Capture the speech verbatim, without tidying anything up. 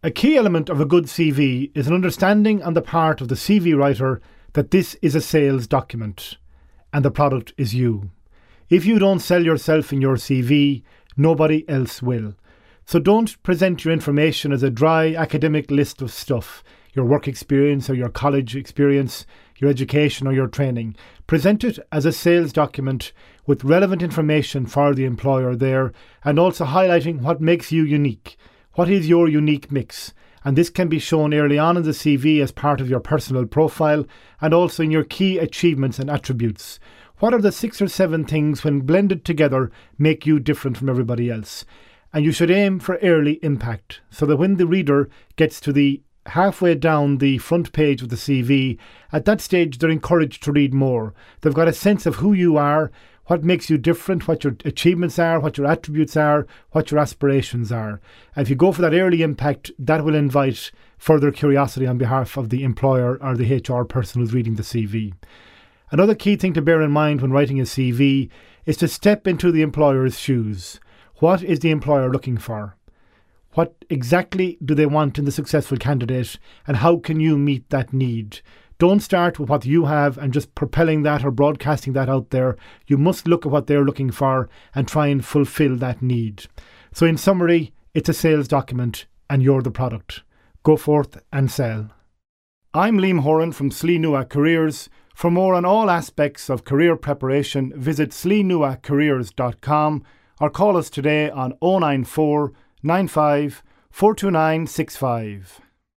A key element of a good C V is an understanding on the part of the C V writer that this is a sales document and the product is you. If you don't sell yourself in your C V, nobody else will. So don't present your information as a dry academic list of stuff, your work experience or your college experience, your education or your training. Present it as a sales document with relevant information for the employer there, and also highlighting what makes you unique. What is your unique mix? And this can be shown early on in the C V as part of your personal profile and also in your key achievements and attributes. What are the six or seven things when blended together make you different from everybody else? And you should aim for early impact so that when the reader gets to the halfway down the front page of the C V, at that stage they're encouraged to read more. They've got a sense of who you are, what makes you different, what your achievements are, what your attributes are, what your aspirations are. And if you go for that early impact, that will invite further curiosity on behalf of the employer or the H R person who's reading the C V. Another key thing to bear in mind when writing a C V is to step into the employer's shoes. What is the employer looking for? What exactly do they want in the successful candidate, and how can you meet that need? Don't start with what you have and just propelling that or broadcasting that out there. You must look at what they're looking for and try and fulfill that need. So in summary, it's a sales document and you're the product. Go forth and sell. I'm Liam Horan from Sliabh Nua Careers. For more on all aspects of career preparation, visit sliabh nua careers dot com or call us today on oh nine four, nine five, four two nine six five.